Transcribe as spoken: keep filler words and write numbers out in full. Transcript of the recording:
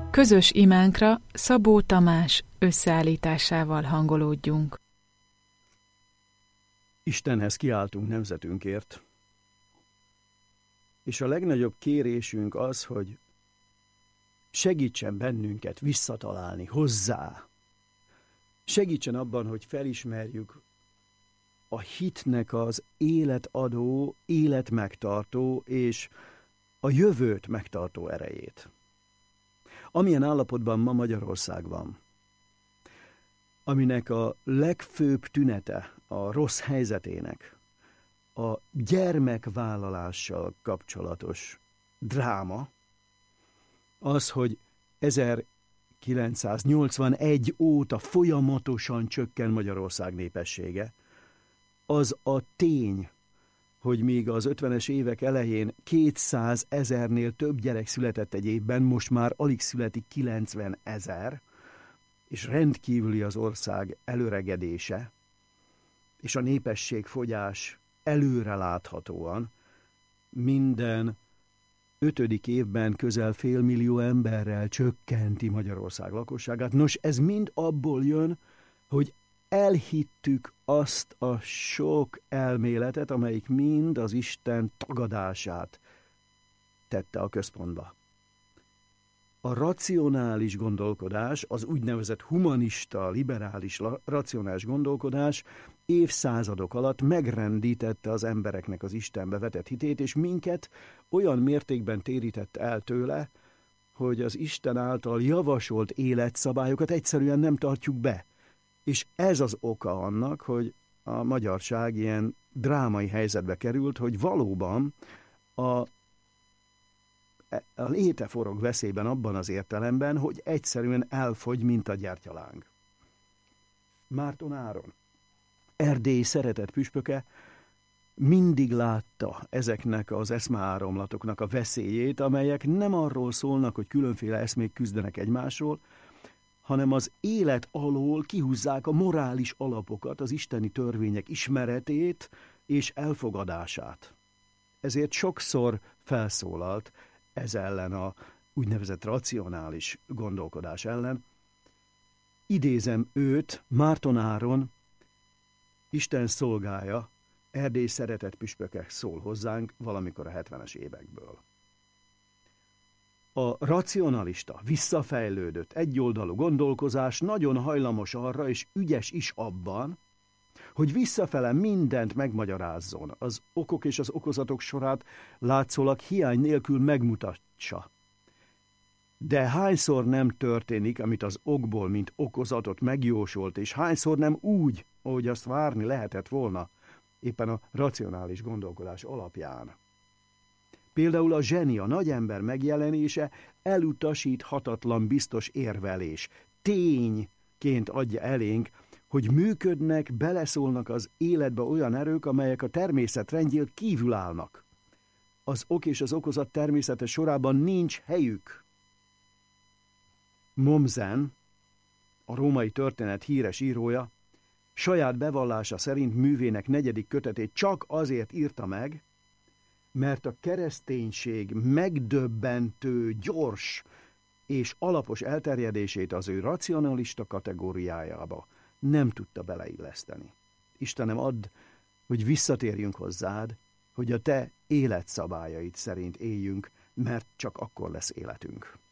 Közös imánkra Szabó Tamás összeállításával hangolódjunk. Istenhez kiáltunk nemzetünkért, és a legnagyobb kérésünk az, hogy segítsen bennünket visszatalálni hozzá. Segítsen abban, hogy felismerjük a hitnek az életadó, életmegtartó és a jövőt megtartó erejét. Amilyen állapotban ma Magyarország van, aminek a legfőbb tünete a rossz helyzetének a gyermekvállalással kapcsolatos dráma, az, hogy ezerkilencszáznyolcvanegy óta folyamatosan csökken Magyarország népessége, az a tény, hogy míg az ötvenes évek elején kétszázezernél több gyerek született egy évben, most már alig születik kilencvenezer, és rendkívüli az ország előregedése, és a népességfogyás előre láthatóan minden ötödik évben közel félmillió emberrel csökkenti Magyarország lakosságát. Nos, ez mind abból jön, hogy elhittük azt a sok elméletet, amelyik mind az Isten tagadását tette a központba. A racionális gondolkodás, az úgynevezett humanista, liberális, racionális gondolkodás évszázadok alatt megrendítette az embereknek az Istenbe vetett hitét, és minket olyan mértékben térített el tőle, hogy az Isten által javasolt életszabályokat egyszerűen nem tartjuk be. És ez az oka annak, hogy a magyarság ilyen drámai helyzetbe került, hogy valóban a A léte forog veszélyben abban az értelemben, hogy egyszerűen elfogy, mint a gyertyaláng. Márton Áron, Erdély szeretett püspöke, mindig látta ezeknek az eszmeáramlatoknak a veszélyét, amelyek nem arról szólnak, hogy különféle eszmék küzdenek egymásról, hanem az élet alól kihúzzák a morális alapokat, az isteni törvények ismeretét és elfogadását. Ezért sokszor felszólalt ez ellen a úgynevezett racionális gondolkodás ellen. Idézem őt, Márton Áron, Isten szolgája, Erdély szeretett püspöke szól hozzánk valamikor a hetvenes évekből. A racionalista, visszafejlődött, egyoldalú gondolkozás nagyon hajlamos arra, és ügyes is abban, hogy visszafele mindent megmagyarázzon, az okok és az okozatok sorát látszólag hiány nélkül megmutatsa. De hányszor nem történik, amit az okból, mint okozatot megjósolt, és hányszor nem úgy, ahogy azt várni lehetett volna, éppen a racionális gondolkodás alapján. Például a zseni, a nagyember megjelenése elutasíthatatlan biztos érvelés, tényként adja elénk, hogy működnek, beleszólnak az életbe olyan erők, amelyek a természet rendjén kívül állnak. Az ok és az okozat természetes sorában nincs helyük. Mommsen, a római történet híres írója, saját bevallása szerint művének negyedik kötetét csak azért írta meg, mert a kereszténység megdöbbentő, gyors és alapos elterjedését az ő racionalista kategóriájába nem tudta beleilleszteni. Istenem, add, hogy visszatérjünk hozzád, hogy a te életszabályait szerint éljünk, mert csak akkor lesz életünk.